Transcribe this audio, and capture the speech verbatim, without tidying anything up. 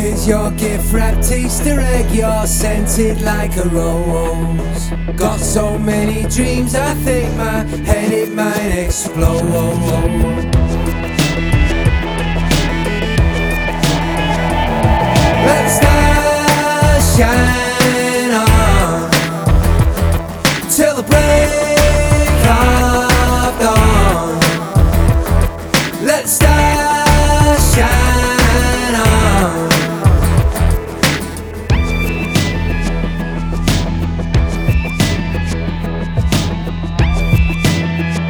Where's your gift wrapped Easter egg? You're scented like a rose. Got so many dreams, I think my head it might explode.